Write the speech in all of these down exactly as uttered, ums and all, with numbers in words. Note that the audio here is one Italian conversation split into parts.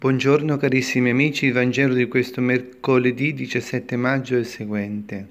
Buongiorno carissimi amici, il Vangelo di questo mercoledì diciassette maggio è il seguente.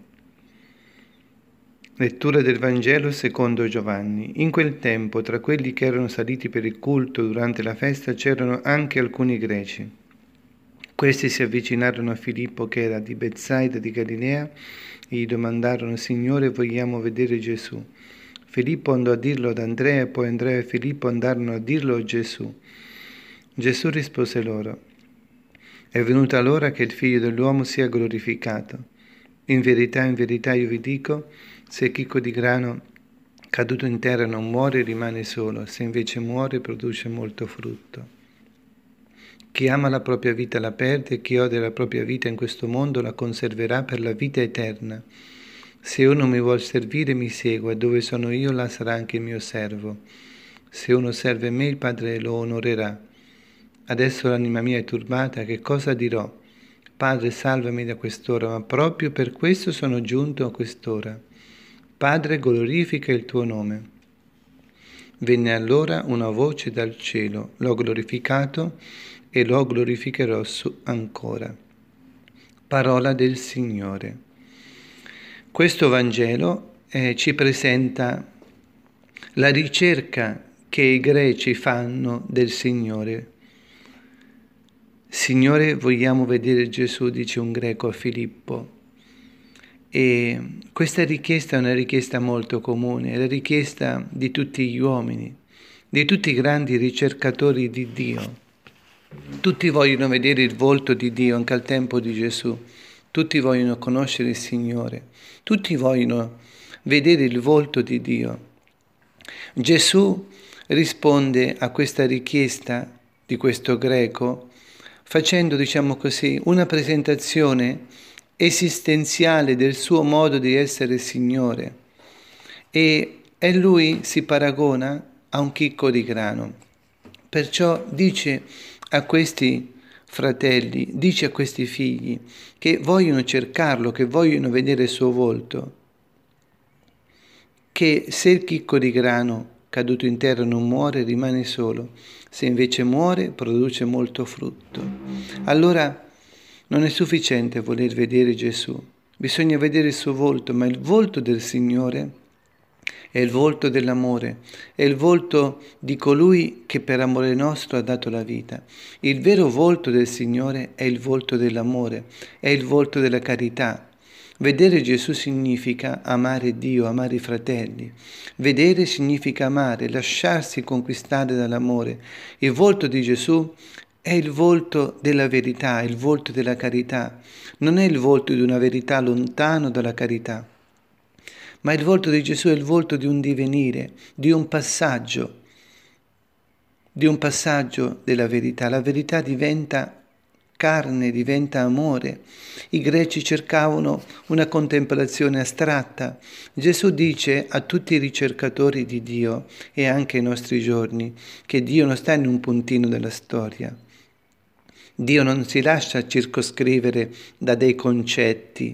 Lettura del Vangelo secondo Giovanni. In quel tempo, tra quelli che erano saliti per il culto durante la festa, c'erano anche alcuni greci. Questi si avvicinarono a Filippo, che era di Betsaida di Galilea, e gli domandarono: Signore, vogliamo vedere Gesù. Filippo andò a dirlo ad Andrea, e poi Andrea e Filippo andarono a dirlo a Gesù. Gesù rispose loro: È venuta l'ora che il Figlio dell'uomo sia glorificato. In verità, in verità io vi dico, se il chicco di grano caduto in terra non muore, rimane solo, se invece muore, produce molto frutto. Chi ama la propria vita la perde, e chi odia la propria vita in questo mondo la conserverà per la vita eterna. Se uno mi vuol servire, mi segua, e dove sono io, là sarà anche il mio servo. Se uno serve me, il Padre lo onorerà. Adesso l'anima mia è turbata, che cosa dirò? Padre, salvami da quest'ora, ma proprio per questo sono giunto a quest'ora. Padre, glorifica il tuo nome. Venne allora una voce dal cielo: l'ho glorificato e lo glorificherò ancora. Parola del Signore. Questo Vangelo eh, ci presenta la ricerca che i greci fanno del Signore. Signore, vogliamo vedere Gesù, dice un greco a Filippo. E questa richiesta è una richiesta molto comune, è la richiesta di tutti gli uomini, di tutti i grandi ricercatori di Dio. Tutti vogliono vedere il volto di Dio anche al tempo di Gesù, tutti vogliono conoscere il Signore, tutti vogliono vedere il volto di Dio. Gesù risponde a questa richiesta di questo greco facendo, diciamo così, una presentazione esistenziale del suo modo di essere Signore, e, e lui si paragona a un chicco di grano. Perciò dice a questi fratelli, dice a questi figli che vogliono cercarlo, che vogliono vedere il suo volto, che se il chicco di grano caduto in terra non muore, rimane solo, se invece muore, produce molto frutto. Allora non è sufficiente voler vedere Gesù, bisogna vedere il suo volto, ma il volto del Signore è il volto dell'amore, è il volto di colui che per amore nostro ha dato la vita. Il vero volto del Signore è il volto dell'amore, è il volto della carità. Vedere Gesù significa amare Dio, amare i fratelli. Vedere significa amare, lasciarsi conquistare dall'amore. Il volto di Gesù è il volto della verità, il volto della carità. Non è il volto di una verità lontano dalla carità, ma il volto di Gesù è il volto di un divenire, di un passaggio, di un passaggio della verità. La verità diventa carne, diventa amore. I greci cercavano una contemplazione astratta. Gesù dice a tutti i ricercatori di Dio, e anche ai nostri giorni, che Dio non sta in un puntino della storia. Dio non si lascia circoscrivere da dei concetti.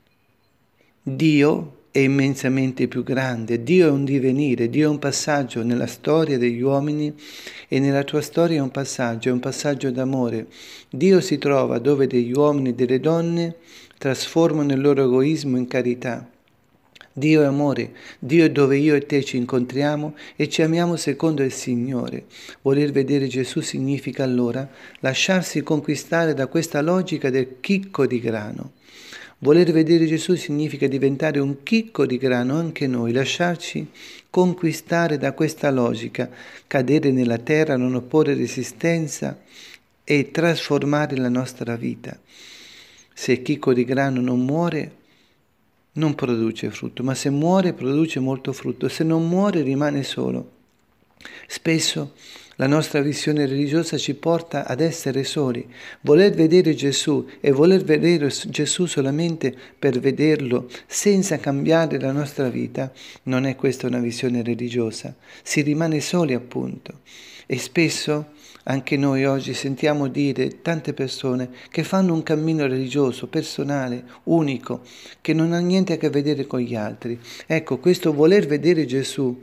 Dio è immensamente più grande, Dio è un divenire, Dio è un passaggio nella storia degli uomini, e nella tua storia è un passaggio, è un passaggio d'amore. Dio si trova dove degli uomini e delle donne trasformano il loro egoismo in carità. Dio è amore, Dio è dove io e te ci incontriamo e ci amiamo secondo il Signore. Voler vedere Gesù significa allora lasciarsi conquistare da questa logica del chicco di grano. Voler vedere Gesù significa diventare un chicco di grano anche noi, lasciarci conquistare da questa logica, cadere nella terra, non opporre resistenza e trasformare la nostra vita. Se il chicco di grano non muore, non produce frutto, ma se muore produce molto frutto, se non muore rimane solo. Spesso la nostra visione religiosa ci porta ad essere soli. Voler vedere Gesù e voler vedere Gesù solamente per vederlo senza cambiare la nostra vita, non è questa una visione religiosa. Si rimane soli, appunto. E spesso anche noi oggi sentiamo dire tante persone che fanno un cammino religioso, personale, unico, che non ha niente a che vedere con gli altri. Ecco, questo voler vedere Gesù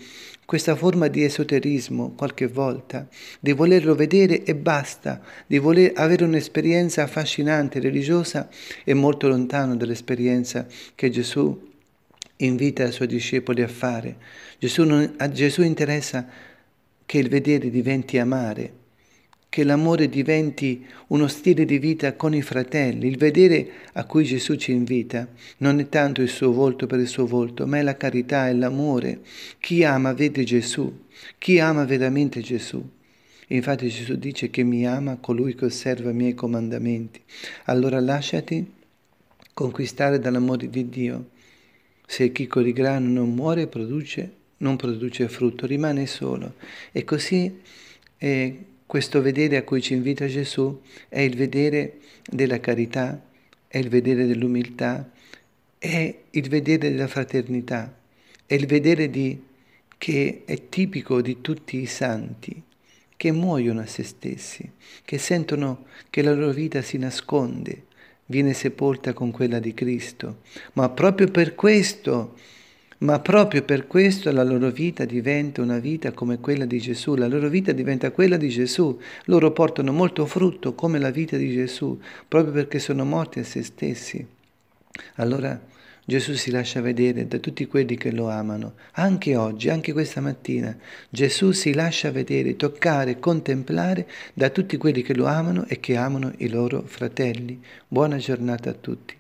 questa forma di esoterismo qualche volta, di volerlo vedere e basta, di voler avere un'esperienza affascinante, religiosa, è molto lontano dall'esperienza che Gesù invita i suoi discepoli a fare. Gesù non, a Gesù interessa che il vedere diventi amare, che l'amore diventi uno stile di vita con i fratelli. Il vedere a cui Gesù ci invita non è tanto il suo volto per il suo volto, ma è la carità, è l'amore. Chi ama vede Gesù, chi ama veramente Gesù. Infatti Gesù dice che mi ama colui che osserva i miei comandamenti. Allora lasciati conquistare dall'amore di Dio. Se il chicco di grano non muore, produce, non produce frutto, rimane solo. E così eh, questo vedere a cui ci invita Gesù è il vedere della carità, è il vedere dell'umiltà, è il vedere della fraternità, è il vedere di, che è tipico di tutti i santi, che muoiono a se stessi, che sentono che la loro vita si nasconde, viene sepolta con quella di Cristo, ma proprio per questo, ma proprio per questo la loro vita diventa una vita come quella di Gesù, la loro vita diventa quella di Gesù, loro portano molto frutto come la vita di Gesù, proprio perché sono morti a se stessi. Allora Gesù si lascia vedere da tutti quelli che lo amano, anche oggi, anche questa mattina, Gesù si lascia vedere, toccare, contemplare da tutti quelli che lo amano e che amano i loro fratelli. Buona giornata a tutti.